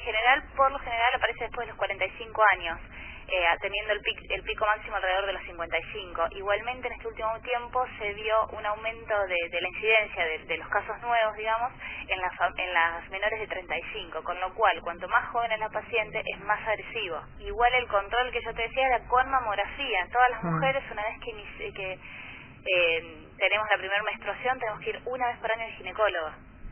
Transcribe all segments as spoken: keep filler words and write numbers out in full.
general, por lo general, aparece después de los cuarenta y cinco años, eh, teniendo el, pic, el pico máximo alrededor de los cincuenta y cinco. Igualmente, en este último tiempo se vio un aumento de, de la incidencia de, de los casos nuevos, digamos, en las, en las menores de treinta y cinco, con lo cual, cuanto más joven es la paciente, es más agresivo. Igual el control que yo te decía era con mamografía. Todas las mujeres, una vez que, inici- que eh, tenemos la primera menstruación, tenemos que ir una vez por año al ginecólogo.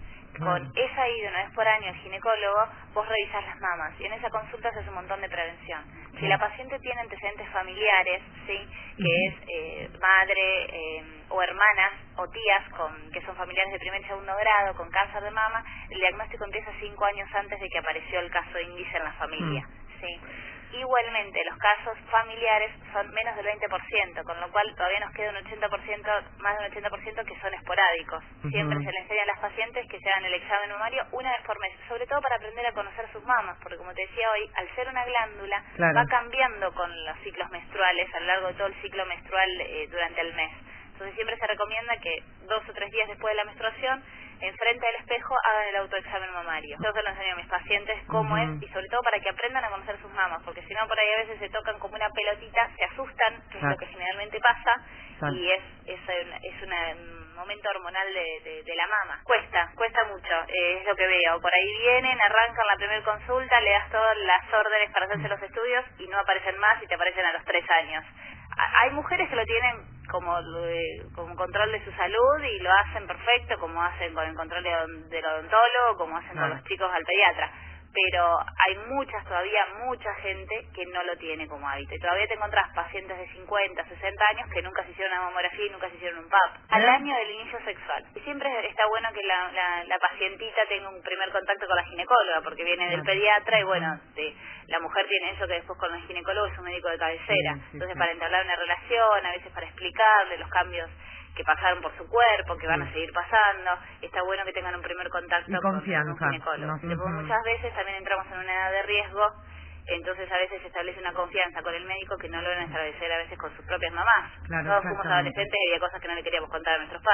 Con esa ida una vez por año al ginecólogo, vos revisás las mamas y en esa consulta se hace un montón de prevención. Si la paciente tiene antecedentes familiares, sí, que es eh, madre eh, o hermanas o tías con que son familiares de primer y segundo grado con cáncer de mama, el diagnóstico empieza cinco años antes de que apareció el caso índice en la familia, sí. Igualmente, los casos familiares son menos del veinte por ciento, con lo cual todavía nos queda un ochenta por ciento, más de un ochenta por ciento que son esporádicos. Siempre se le enseña a las pacientes que se hagan el examen mamario una vez por mes, sobre todo para aprender a conocer sus mamas, porque como te decía hoy, al ser una glándula, claro, va cambiando con los ciclos menstruales, a lo largo de todo el ciclo menstrual eh, durante el mes. Entonces siempre se recomienda que dos o tres días después de la menstruación, enfrente del espejo, hagan el autoexamen mamario. Yo se lo enseño a mis pacientes cómo uh -huh. es, y sobre todo para que aprendan a conocer sus mamas, porque si no por ahí a veces se tocan como una pelotita, se asustan, que es lo que generalmente pasa, Exacto. y es, es, es una, un momento hormonal de, de, de la mama. Cuesta, cuesta mucho, eh, es lo que veo. Por ahí vienen, arrancan la primera consulta, le das todas las órdenes para hacerse los estudios y no aparecen más y te aparecen a los tres años. Hay mujeres que lo tienen como, eh, como control de su salud y lo hacen perfecto, como hacen con el control de, del odontólogo, como hacen claro. con los chicos al pediatra. Pero hay muchas, todavía mucha gente que no lo tiene como hábito. Y todavía te encontrás pacientes de cincuenta, sesenta años que nunca se hicieron una mamografía y nunca se hicieron un P A P. Al año del inicio sexual. Y siempre está bueno que la, la, la pacientita tenga un primer contacto con la ginecóloga, porque viene del pediatra y bueno, de, la mujer tiene eso que después con el ginecólogo es un médico de cabecera. Sí, sí, Entonces sí. para entablar una relación, a veces para explicarle los cambios que pasaron por su cuerpo, que van sí. a seguir pasando, está bueno que tengan un primer contacto y con, con un ginecólogo. No, uh-huh. Muchas veces también entramos en una edad de riesgo, entonces a veces se establece una confianza con el médico que no logran establecer a veces con sus propias mamás. Claro, Todos fuimos adolescentes y había cosas que no le queríamos contar a nuestros padres.